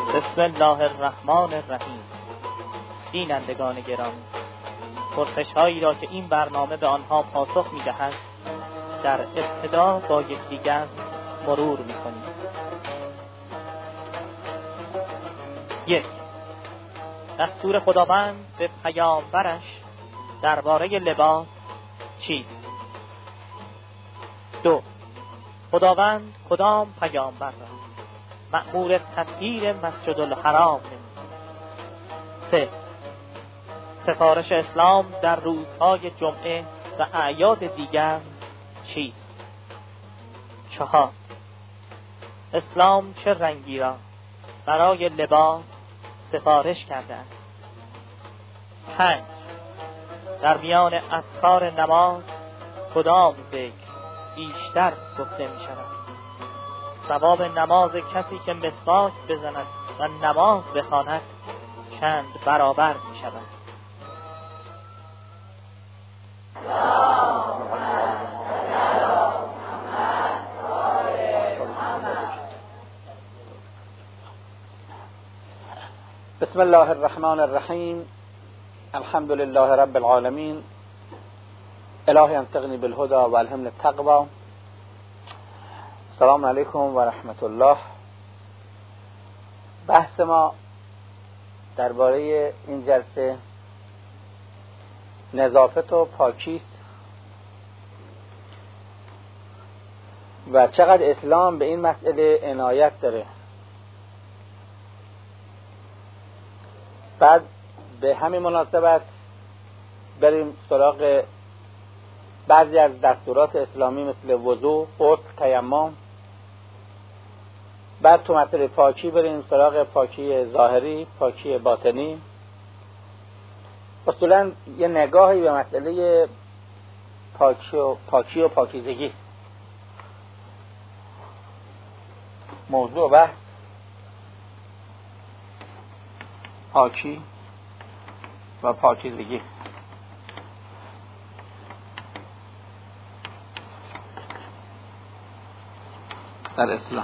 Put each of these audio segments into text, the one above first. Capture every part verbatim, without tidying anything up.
بسم الله الرحمن الرحیم. بینندگان گرامی، پرسش‌هایی را که این برنامه به آنها پاسخ می‌دهد در ابتدا با یکدیگر مرور می‌کنیم. یک، دستور خداوند به پیامبرش درباره لباس چیست؟ دو، خداوند کدام پیامبر را مأمور تطهیر مسجد الحرام نمود؟ سه، سفارش اسلام در روزهای جمعه و اعیاد دیگر چیست؟ چهار، اسلام چه رنگی را برای لباس سفارش کرده است؟ پنج، در میان اذکار نماز کدام ذکر بیشتر گفته می شود؟ ثواب نماز کسی که مسواک بزند و نماز بخواند چند برابر می شود؟ بسم الله الرحمن الرحیم. الحمد لله رب العالمین. الهی انطقنی بالهدى و الهمنی التقوی. السلام علیکم و رحمت الله. بحث ما درباره این جلسه نظافت و پاکی است و چقدر اسلام به این مسئله عنایت داره. بعد به همین مناسبت بریم سراغ بعضی از دستورات اسلامی مثل وضو، غسل، تیمم. بعد تو مسئله پاکی بریم سراغ پاکی ظاهری، پاکی باطنی. اصولا یه نگاهی به مسئله پاکی و پاکی و پاکیزگی. موضوع بحث پاکی و پاکیزگی. در اسلام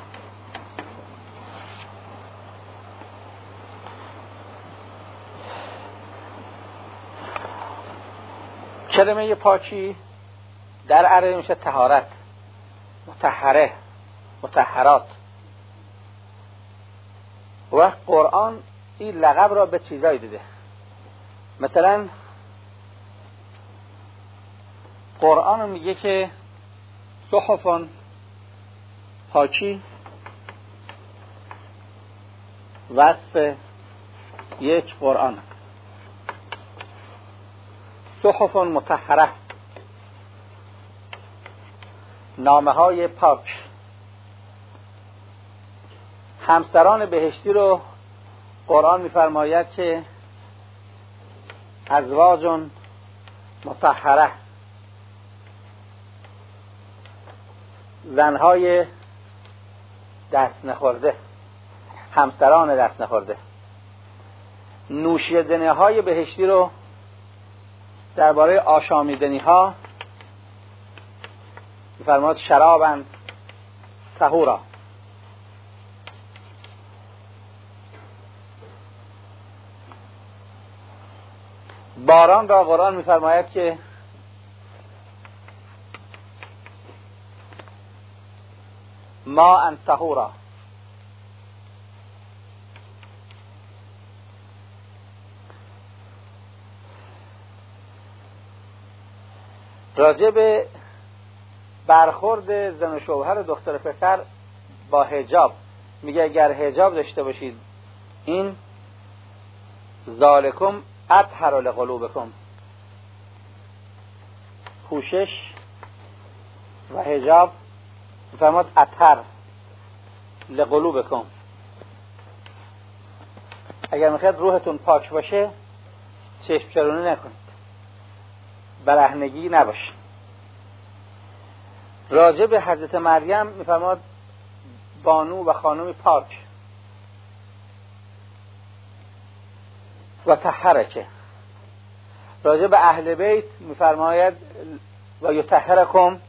کلمه پاکی در عربی میشه طهارت، مطهره، مطهرات. و قرآن این لقب را به چیزایی دیده. مثلا قرآن میگه که صحفان پاکی وصف یک قرآن، صحفان مطهره نامه های پاک. همسران بهشتی رو قرآن میفرماید که ازواج مطهره، زنهای دست نخورده، همسران دست نخورده. نوشیدنی های بهشتی رو درباره آشامیدنی ها میفرماید شرابن طهورا. باران را قرآن میفرماید که ما ان طهورا. راجع به برخورد زن و شوهر و دختر پسر با حجاب میگه اگر حجاب داشته باشید این ذالکم اطهر لقلوبکم. پوشش و حجاب میفرماد اطهر لقلوبکم. اگر میخواید روحتون پاک باشه چشم چرونی نکنید، برهنگی نباشه. راجع به حضرت مریم میفرماد بانو و خانم پاک. و طهرکه. راجع به اهل بیت میفرماید و یطهرکم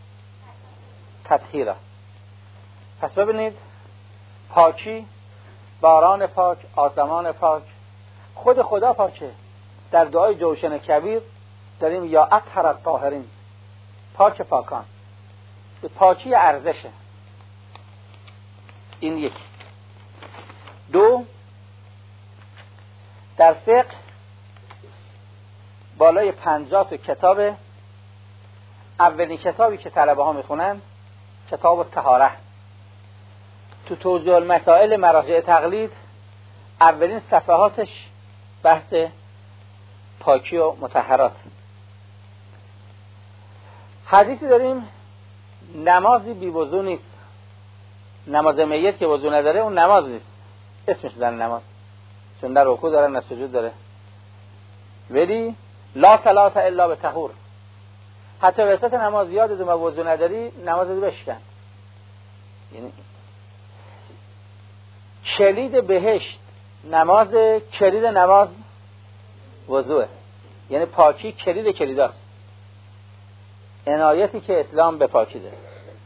تطهیرا. پس ببینید پاکی باران پاک، آسمان پاک، خود خدا پاکه. در دعای جوشن کبیر داریم یا اطهر الطاهرین، پاک پاکان. پاکی ارزشه. این یک. دو، در فقه بالای پنجاه تا کتاب، اولین کتابی که طلبه ها میخونن کتاب الطهاره. تو توضیح المسائل مراجع تقلید اولین صفحاتش بحث پاکی و مطهرات. حدیثی داریم نمازی بی وضو نیست. نماز میت که وضو نداره اون نماز نیست، اسمش داره نماز، چون در رکوع داره نه سجود داره. ولی لا صلاة الا بطهور، حتی وسط نماز یادت ما وضو نداری نمازت بشکن. یعنی کلید بهشت نماز، کلید نماز وضوه. یعنی پاکی کلید کلیداست، عنایتی که اسلام به پاکی داره.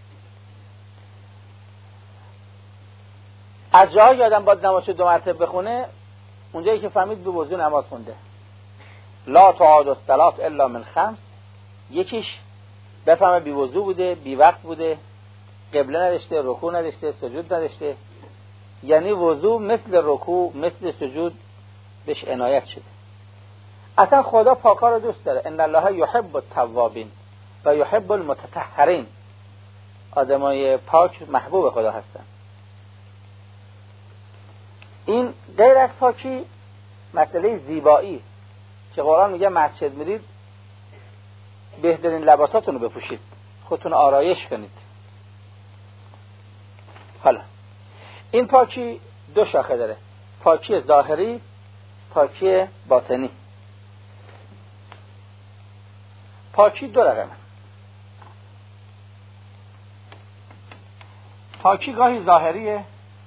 از جاها یادم باید نماز دو مرتبه بخونه، اونجایی که فهمید به وضو نماز خونده. لا تعاد الصلاة الا من خمس، یکیش بفهمه بی وضو بوده، بی وقت بوده، قبله نداشته، رکوع نداشته، سجود نداشته. یعنی وضو مثل رکوع مثل سجود بهش عنایت شده. اصلا خدا پاکا رو دوست داره. ان الله یحب التوابین و یحب المتطهرین. آدمای پاک محبوب خدا هستن. این غیر از پاکی مسئله زیبایی که قرآن میگه مسجد میرید بهترین لباساتون رو بپوشید، خودتون آرایش کنید. حالا این پاکی دو شاخه داره، پاکی ظاهری، پاکی باطنی. پاکی دو رقمه. پاکی گاهی ظاهریه،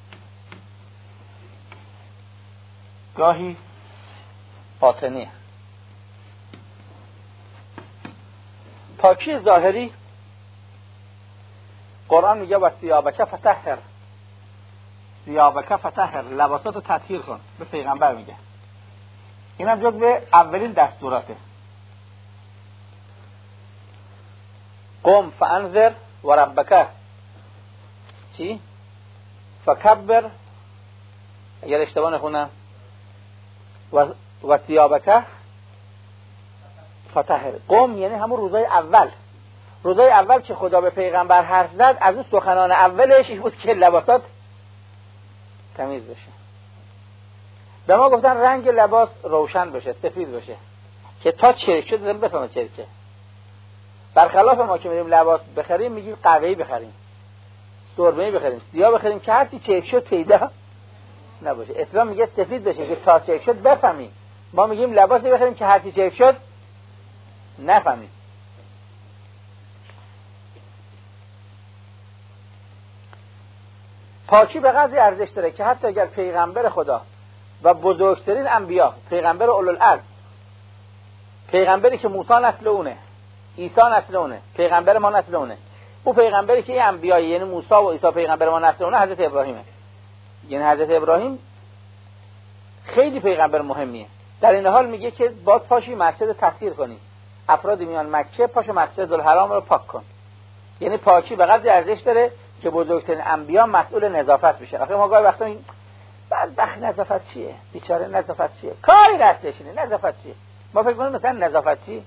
گاهی باطنیه. پاکی ظاهری قرآن میگه و ثیابک فطهر، ثیابک فطهر، لباساتو تطهیر کن، به پیغمبر میگه. اینم جزو اولین دستوراته. قم فانذر و ربک چی؟ فکبر، اگر اشتباه نخونم، و و ثیابک فطهر. قم یعنی همون روزای اول. روزای اول که خدا به پیغمبر حرف زد، از اون سخنان اولش این بود که لباسات تمیز بشه. به ما گفتن رنگ لباس روشن بشه، سفید بشه، که تا چرک شد دل بفهمه چرکه. برخلاف ما که میریم لباس بخریم میگیم قهوه‌ای بخریم، سرمه‌ای بخریم، سیاه بخریم که هرچی چرک شد پیدا نباشه. اسلام میگه سفید بشه که تا چرک شد بفهمیم. ما میگیم لباسی بخریم که هرچی چرک شد نفهمیم. پاکی به قدری ارزش داره که حتی اگر پیغمبر خدا و بزرگترین انبیا، پیغمبر اولوالعزم، پیغمبری که موسی نسل اونه، عیسی نسل اونه، پیغمبر ما نسل اونه، او پیغمبری که این انبیا یعنی موسی و عیسی پیغمبر ما نسل اونه حضرت ابراهیمه. یعنی حضرت ابراهیم خیلی پیغمبر مهمیه. در این حال میگه که باید پاشی مسجد تطهیر کنی، افراد میان مکه پاشو مسجد الحرام رو پاک کن. یعنی پاکی به قدر ارزش داره که بزرگترین انبیا مسئول نظافت بشه. آخه ما گاهی وقتا این بدبخت نظافت چیه؟ بیچاره نظافت چیه؟ کاری دستش اینه، نظافت چیه؟ ما فکر کنیم مثلا نظافت چی؟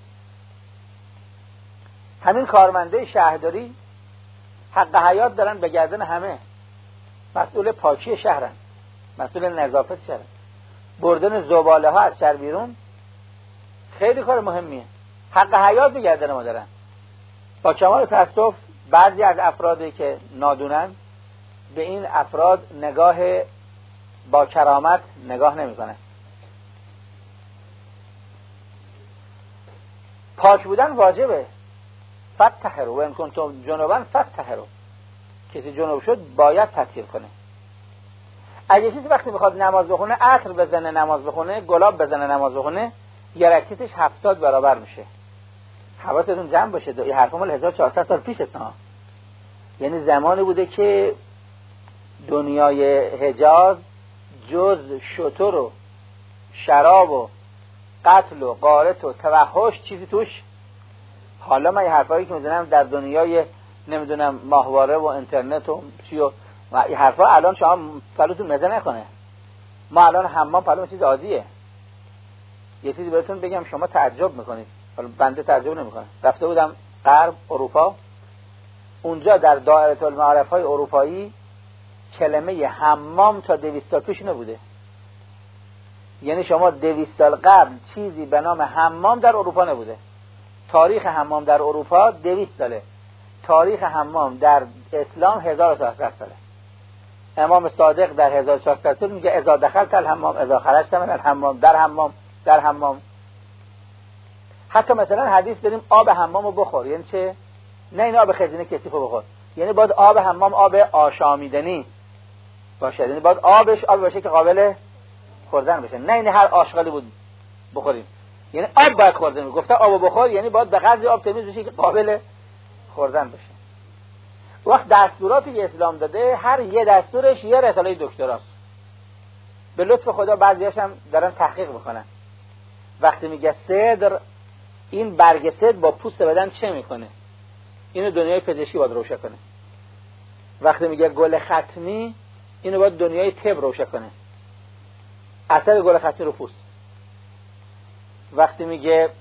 همین کارمنده شهرداری حق حیات دارن به گردن همه، مسئول پاکی شهرن، مسئول نظافت شهرن. بردن زباله ها از شهر بیرون خیلی کار مهمیه، حق حیات به گردن ما دارن. با کمال تاسف بعضی از افرادی که نادونن به این افراد نگاه با کرامت نگاه نمی‌کنن. پاک بودن واجبه. فطهروا و ان کنتم جنبا فطهروا. کسی جنوب شد باید تطهیر کنه. اگه کسی وقتی میخواد نماز بخونه عطر بزنه نماز بخونه، گلاب بزنه نماز بخونه، یه رکعتش هفتاد برابر میشه. حواستون جمع باشه، این حرفا مال هزار و چهارصد سال پیشه ها. یعنی زمانی بوده که دنیای حجاز جز شتر و شراب و قتل و غارت و توحش چیزی توش. حالا من یه حرفایی که میزنم در دنیای نمیدونم ماهواره و اینترنت و چی و این حرفا الان شما پلوتون مزه نکنه. ما الان حمام پلو چیز عادیه. یه چیزی بهتون بگم شما تعجب میکنید، حالا بنده تعجب نمیکنم. رفته بودم غرب اروپا، اونجا در دایره المعارف های اروپایی کلمه حمام تا دویست سال پیش نبوده. یعنی شما دویست سال قبل چیزی به نام حمام در اروپا نبوده. تاریخ حمام در اروپا دویست ساله. تاریخ حمام در اسلام هزار و چهارصد ساله. امام صادق در هزار و چهارصد سال میگه اذا دخلت الحمام اذا خرجت من الحمام، در حمام در حمام. حتی مثلا حدیث داریم آب حمامو بخور، یعنی چه؟ نه این آب خزینه کثیفو بخور، یعنی باید آب حمام آب آشامیدنی باشه، یعنی باید آبش آب باشه که قابل خوردن بشه، نه این هر آشغالی بود بخوریم. یعنی آب باید خوردن، گفته آبو بخور یعنی باید به قدری آب تمیز بشه که قابل خوردن بشه. وقت دستوراتی که اسلام داده هر یه دستورش یه رساله دکتراست. به لطف خدا بعضیاش هم دارن تحقیق میکنن. وقتی میگه صدر، این برگ صدر با پوست بدن چه میکنه؟ اینو دنیای پزشکی باید روشن کنه. وقتی میگه گل ختمی، اینو باید دنیای طب روشن کنه. اثر گل ختمی رو پوست. وقتی میگه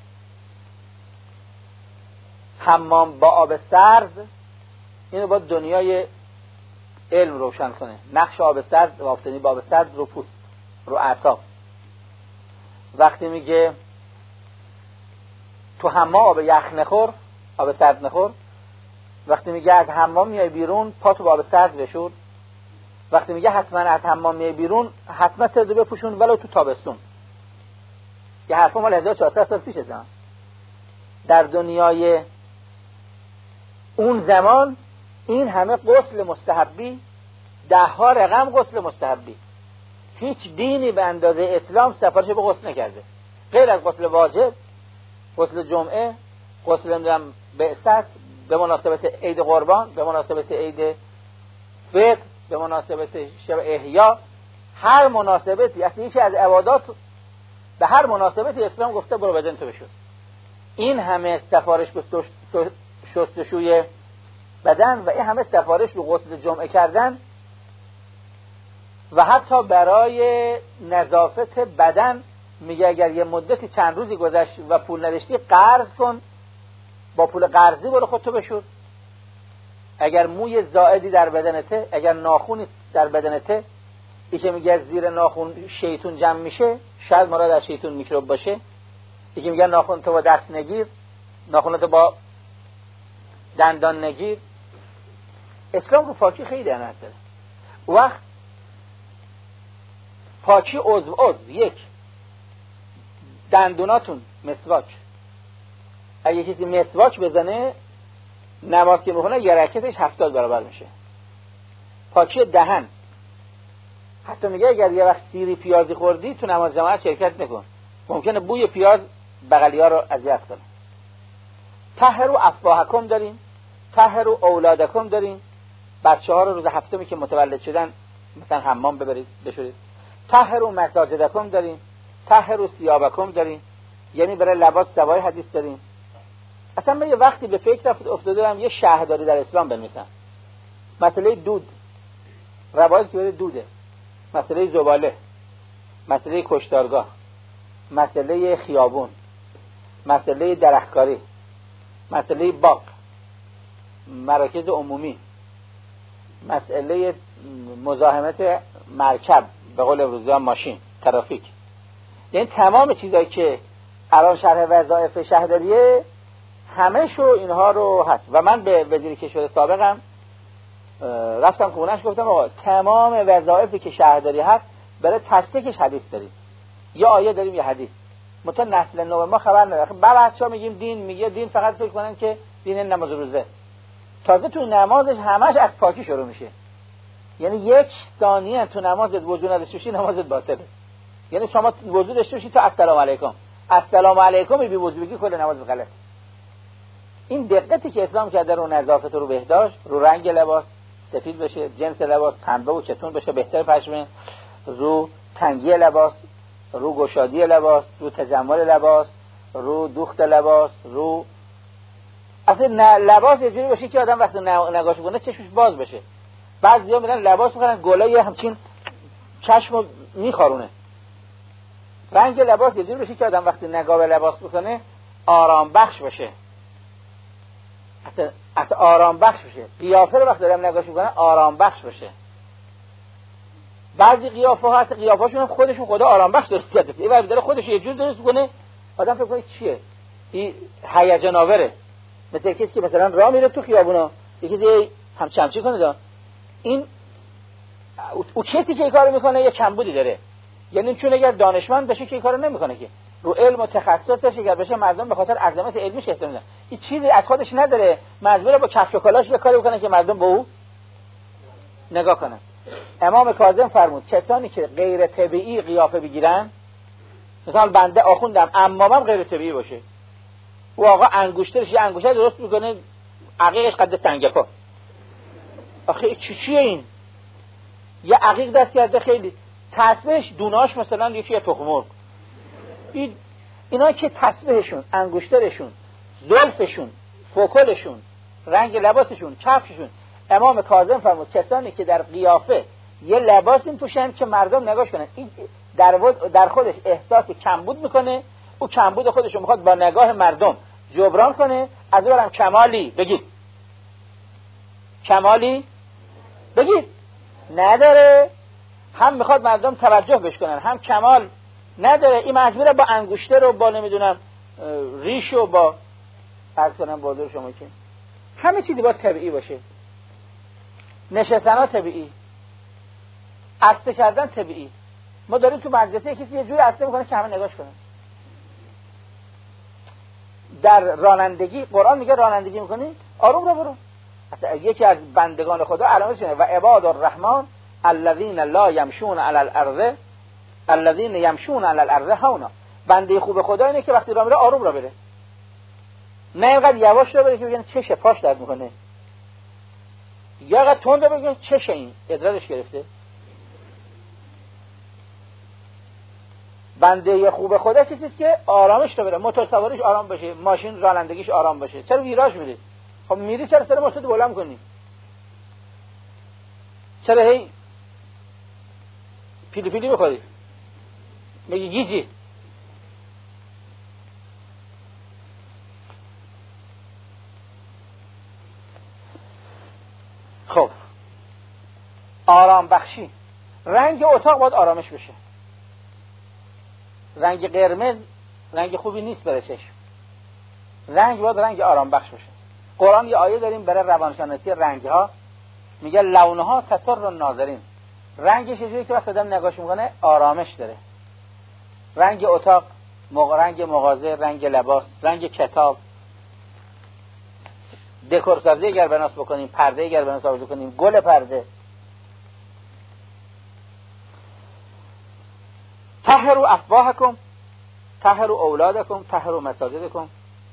حمام با آب سرد، اینو باید دنیای علم روشن کنه. نقش آب سرد و آفتنی با آب سرد رو پوست، رو اعصاب. وقتی میگه تو حمام آب یخ نخور، آب سرد نخور. وقتی میگه از حمام میای بیرون پاتو با آب سرد بشور. وقتی میگه حتما از حمام میای بیرون حتما سرد بپوشون ولو تو تابستون. یه حرفا مال هزار و چهارصد سال پیشه. زمان در دنیای اون زمان این همه غسل مستحبی، ده ها رقم غسل مستحبی. هیچ دینی به اندازه اسلام سفارش به غسل نکرده، غیر از غسل واجب، غسل جمعه، غسل نمیدونم بعثت، به مناسبت عید قربان، به مناسبت عید فطر، به مناسبت شب احیا. هر مناسبتی، اصلا یکی از عبادات، به هر مناسبتی اسلام گفته برو بدن تو بشور. این همه سفارش به شستشوی بدن و این همه سفارش به غسل جمعه کردن و حتی برای نظافت بدن میگه اگر یه مدتی چند روزی گذشت و پول نداشتی قرض کن، با پول قرضی برو خودتو بشور. اگر موی زائدی در بدنته، اگر ناخونی در بدنته، این که میگه زیر ناخون شیطون جمع میشه، شاید مراد از شیطون میکروب باشه. این که میگه ناخون تو با دست نگیر، ناخونتو با دندان نگیر. اسلام رو پاکی خیلی اهمیت داره. وقت پاکی عضو عضو، یک دندوناتون مسواک، اگه کسی مسواک بزنه نماز که میخونه یه رکعتش هفتاد برابر میشه. پاکی دهن، حتی میگه اگر یه وقت سیری پیازی خوردی تو نماز جماعت شرکت نکن، ممکنه بوی پیاز بغلیا رو اذیت کنه. طهروا افواهکم داریم، طهروا اولادکم داریم، بچه ها رو روز هفتمی که متولد شدن مثلا حمام ببرید بشورید. طهروا مساجدکم داریم، طهروا ثیابکم داریم، یعنی برای لباس دوای حدیث داریم. اصلا من یه وقتی به فکر افتادم یه شهرداری در اسلام بنویسم. مسئله دود، روایت که دوده، مسئله زباله، مسئله کشتارگاه، مسئله خیابون، مسئله درختکاری، مسئله باغ، مراکز عمومی، مسئله مزاحمت مرکب، به قول امروزی ماشین، ترافیک. یعنی تمام چیزایی که الان شرح وظایف شهرداریه همه شو اینها رو هست. و من به وزیر کشور سابقم رفتم خونه‌اش گفتم آقا تمام وظایفی که شهرداری هست برای تصدیقش حدیث داریم، یا آیه داریم یا حدیث. متأ نسل نو ما خبر نداره. بعد بچه‌ها میگیم دین، میگه دین فقط فکر کنن که دین نماز روزه. تازه تو نمازش همش از پاکی شروع میشه. یعنی یک ثانیه تو نمازت وضو نداشته باشی نمازت باطله. یعنی شما وضو داشته باشی تا السلام علیکم، السلام علیکم بی وضو بگی کل نماز غلط. این دقتی که اسلام کرده رو نظافت، رو بهداشت، رو رنگ لباس سفید بشه، جنس لباس پنبه و چتون بشه، بهتر پشمه، رو تنگی لباس، رو گشادی لباس، رو تجمل لباس، رو دوخت لباس، رو اصلا لباس یه جوری باشه که آدم وقتی نگاش کنه چشمش باز بشه. بعضیا میرن لباس میخرن گلای همچین چشمو میخارونه. رنگ لباس یه جوری باشه که آدم وقتی نگاه به لباس بکنه آرام بخش بشه، اصلا اصلا آرام بخش بشه. قیافه رو وقتی آدم نگاش میکنه آرام بخش بشه. بعضی قیافه ها حتی قیافه‌شون هم خودشون خدا آرام بخش درست کرده. این وقتی داره خودش یه جور درست کنه آدم فکر کنه چیه؟ این هیجان آوره. مثل کسی که مثلا راه میره تو خیابونا یکی دیگه هم چمچی کنه دا. این او کسی که این کارو میکنه یه کمبودی داره. یعنی چون اگر دانشمند بشه که این کارو نمیکنه، که رو علم و تخصصش اگر بشه مردم به خاطر عظمت علمیش احترام میدن. این چیزی از خودش نداره، مجبوره با کفش و کلاش یه کاری بکنه که مردم به او نگاه کنن. امام کاظم فرمود کسانی که غیر طبیعی قیافه بگیرن، مثلا بنده آخوندم امامم غیر طبیعی باشه، او آقا انگشترش یه انگشتر درست میکنه عقیقش قد سنگپا. آخه چی چیه این؟ یه عقیق دست کرده خیلی تسبیحش دوناش مثلا یکی تخم مرغ. این اینا که تسبیحشون، انگشترشون، زلفشون، فوکلشون، رنگ لباسشون، کفششون، امام کاظم فرمود کسانی که در قیافه یه لباس میپوشن که مردم نگاش کنن، این در در خودش احساس کمبود میکنه، او کمبود خودش رو میخواد با نگاه مردم جبران کنه. از اونم کمالی بگید، کمالی بگید نداره، هم میخواد مردم توجه بهش کنن هم کمال نداره. این مجبوره با انگشتر رو با نمیدونم ریش و با عرض کنم بازار شما که همه چیزی باید طبیعی باشه. نشستن ها طبیعی، عطسه کردن طبیعی. ما داریم تو مدرسه کسی یه جوری عطسه میکنه که همه نگاش کنن. در رانندگی قرآن میگه رانندگی میکنی آروم رو برو. اصلا یکی از بندگان خدا علامتش اینه و عباد الرحمن الذین لا یمشون علی الارض الذین یمشون علی الارض هونا. بنده خوب خدا اینه که وقتی راه میره آروم را بره، نه اینقدر یواش را بره که بگن چشه پاش درد میکنه، یا اینقدر تند را بگن چشه این ادرارش گرفته. بنده خوب خدا چیزیست که آرامش رو بره، موتور سواریش آرام باشه، ماشین رانندگیش آرام باشه. چرا ویراژ میری؟ خب میری چرا سر موتور بلند کنی؟ چرا هی پیلی پیلی بخوری؟ میگی گیجی. خب آرام بخشی، رنگ اتاق باید آرامش بشه. رنگ قرمز رنگ خوبی نیست برای چشم، رنگ باید رنگ آرام بخش باشه. قرآن یه آیه داریم برای روانشناسی رنگ ها، میگه لونها تسر الناظرین. رنگش چیزی که وقت آدم نگاش میکنه آرامش داره. رنگ اتاق، رنگ مغازه، رنگ لباس، رنگ کتاب، دکور سازی اگر بناس بکنیم، پرده اگر بناس بکنیم، گل پرده. طهروا افواهکم طهروا اولادکم طهروا مساجدکم.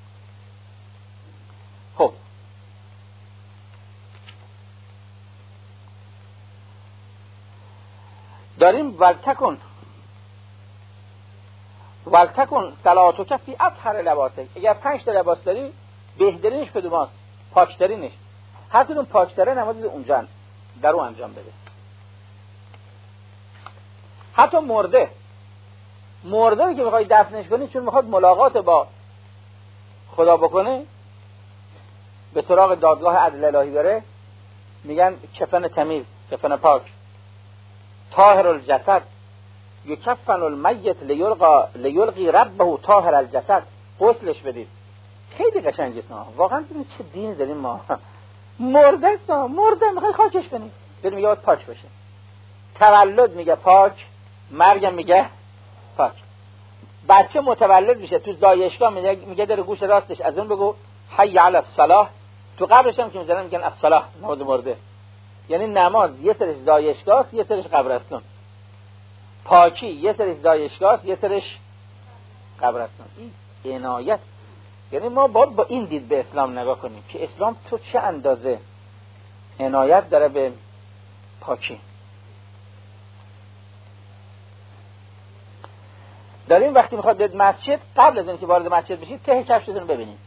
خب داریم ولتکن ولتکن صلاتک فی اطهر لباسک. اگر پنج تا لباس داری بهترینش کدوماست؟ پاکترینش. هر کدوم پاکتره نماز اونجا در اون انجام بده. حتی مرده مرده که میخوای دفنش کنی چون میخواد ملاقات با خدا بکنه، به سراغ دادگاه عدل الهی بره، میگن کفن تمیز، کفن پاک. طاهر الجسد یکفن المیت لیلقا لیلقی ربه طاهر الجسد. غسلش بدید. خیلی قشنگه ها واقعا. ببین چه دین داریم ما. مرده ها مرده میخوای خاکش کنی، ببین میگه باید پاک بشه. تولد میگه پاک، مرگم میگه پاک. بچه متولد میشه تو زایشگاه میگه در گوش راستش از اون بگو حی علی الصلاة. تو قبرش هم که میذارن میگن الصلاة، نماز مرده. یعنی نماز یه سرش زایشگاه یه سرش قبرستون، پاکی یه سرش زایشگاه یه سرش قبرستون. این عنایت. یعنی ما باید با این دید به اسلام نگاه کنیم که اسلام تو چه اندازه عنایت داره به پاکی. داریم وقتی میخواد بیاد مسجد، قبل از اینکه وارد مسجد بشید ته کفشتون رو ببینید.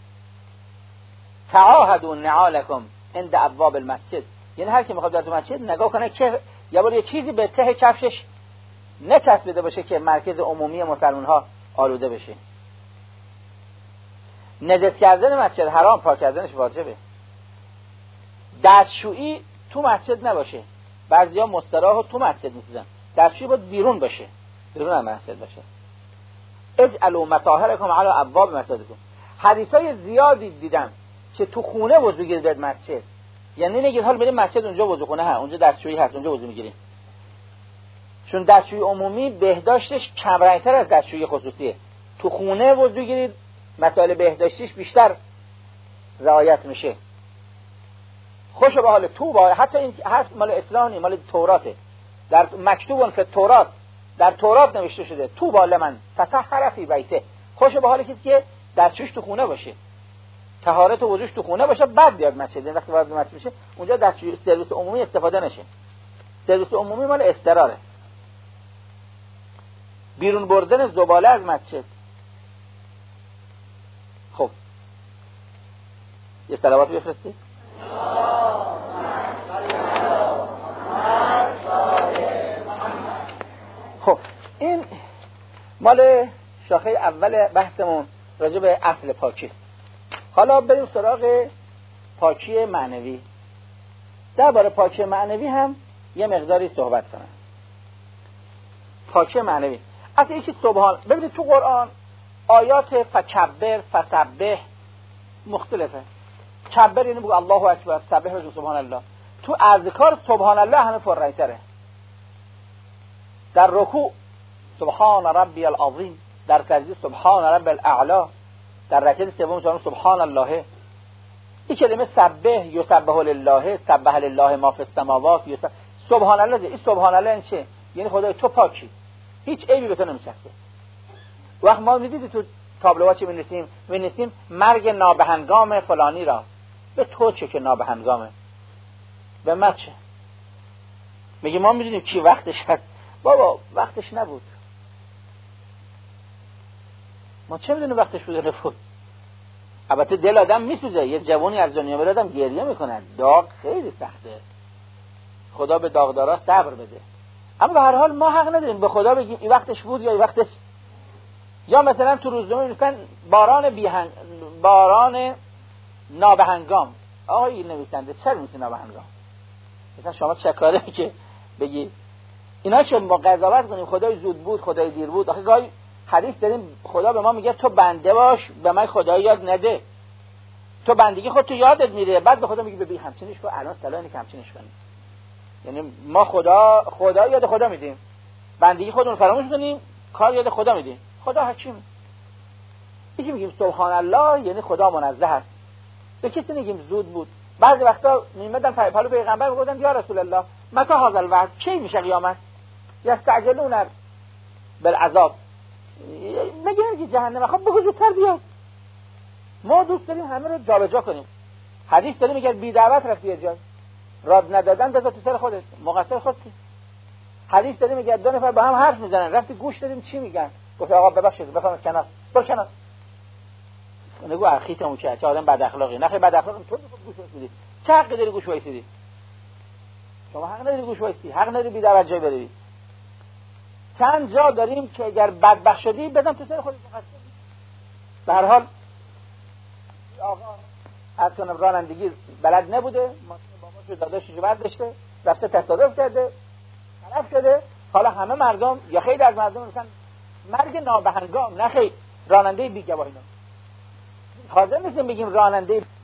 تعاهدوا نعالکم عند ابواب المسجد، یعنی هر کی میخواد وارد مسجد نگاه کنه که یه بار یه چیزی به ته کفشش نچسبیده باشه که مرکز عمومی مسلمان ها آلوده بشه. نجس کردن مسجد حرام، پاک کردنش واجبه. دستشویی تو مسجد نباشه، بعضیا مستراحو تو مسجد می‌سازن، دستشویی باید بیرون باشه، بیرون از مسجد باشه. اجعلوا مطاهرکم علی ابواب مساجدکم. حدیثای زیادی دیدم که تو خونه وضو گیرید مسجد، یعنی نگید حال بریم مسجد اونجا وضو خونه ها، اونجا دستشویی هست اونجا وضو میگیریم، چون دستشویی عمومی بهداشتش کمرنگ‌تر از دستشویی خصوصیه. تو خونه وضو گیرید، مسائل بهداشتیش بیشتر رعایت میشه. خوش به حال تو با حتی این حرف مال اسلامی، مال توراته، در مکتوبون که تورات در تورات نوشته شده تو بالا من تطهر فی بیته، خوش به حال کسی که دستشویش تو خونه باشه، طهارت و وضوش تو خونه باشه، بعد بیاد مسجد. وقتی وارد مسجد بشه اونجا دستشویی سرویس عمومی استفاده نشه. سرویس عمومی مال استراره. بیرون بردن زباله از مسجد. خب یه صلوات بفرستید. خب این مال شاخه اول بحثمون راجع به اصل پاکی. حالا بریم سراغ پاکی معنوی. درباره پاکی معنوی هم یه مقداری صحبت کنم. پاکی معنوی اصلا یکی سبحان، ببینید تو قرآن آیات فکبر فسبح مختلفه. کبر یعنی بگو الله اکبر، سبح بگو سبحان الله. تو اذکار سبحان الله همه پررنگ‌تره. در رکوع سبحان ربی العظیم، در سجده سبحان رب الاعلا، در رکعت سوم سبحان الله. این کلمه سبح یسبح لله، سبح لله ما فی السماوات، سبحان الله. این سبحان الله این چه؟ یعنی خدای تو پاکی، هیچ عیبی به تو نمیچسبه. وقت ما میدیدی تو تابلوها چه می‌نویسیم؟ می‌نویسیم مرگ نابهنگام فلانی را. به تو چه که نابهنگامه؟ به ما چه؟ میگه ما می‌دونیم کی وقتش هست. بابا وقتش نبود. ما چه می‌دونیم وقتش بود یا نبود؟ البته دل آدم میسوزه، یه جوانی از دنیا بره آدم گریه میکنه، داغ خیلی سخته. خدا به داغدارا صبر بده. اما به هر حال ما حق نداریم به خدا بگیم این وقتش بود یا این وقتش. یا مثلا تو روزنامه می‌نویسن باران بیهنگ، باران نابهنگام. آقا این نویسنده چرا می‌نویسه نابهنگام؟ مثلا شما چه کاره که بگی اینا چه ما قضاوت کنیم خدای زود بود خدای دیر بود؟ آخه گاهی حدیث داریم خدا به ما میگه تو بنده باش به من خدا یاد نده. تو بندگی خودت یادت میره، بعد به خدا میگی ببین همچینش کن، الان سلام که همچینش کنی. یعنی ما خدا خدا یاد خدا میدیم، بندگی خودمون فراموش کنیم، کار یاد خدا میدیم. خدا حکیم. یکی میگیم سبحان الله یعنی خدا منزه است. به کسی میگیم زود بود. بعضی وقتا میمدن پلو پیغمبر میگفتن یا رسول الله متى هذا الوعد، کی میشه قیامت؟ یستعجلون بالعذاب، میگن که جهنم خب بگو زودتر بیاد. ما دوست داریم همه رو جابجا کنیم. حدیث داریم میگه بی دعوت رفتی یه جای راد ندادن بذار تو سر خودت، مقصر خودتی. حدیث داریم میگه دو نفر با هم حرف میزنن، رفتی گوش دادیم چی میگن، گفت آقا ببخشید بفرمایید کنار، برو کنار. نگو اخیتمون چه چه آدم بد اخلاقی، نخیر بد اخلاقی تو گوش وایسیدی، چه حقی داری گوش وایسیدی؟ شما حق نداری گوش وایسی، حق نداری بی دعوت جای بروی. چند جا داریم که اگر بدبخت شدی بزن تو سر خودت مقصر. به هر حال آقا اصلا رانندگی بلد نبوده، ما با ما شو داداشش رو برداشته رفته تصادف کرده طرف شده. حالا همه مردم یا خیلی از مردم میگن مرگ نابهنگام، نه خیلی راننده بی‌گواهی. حاضر نیستیم بگیم راننده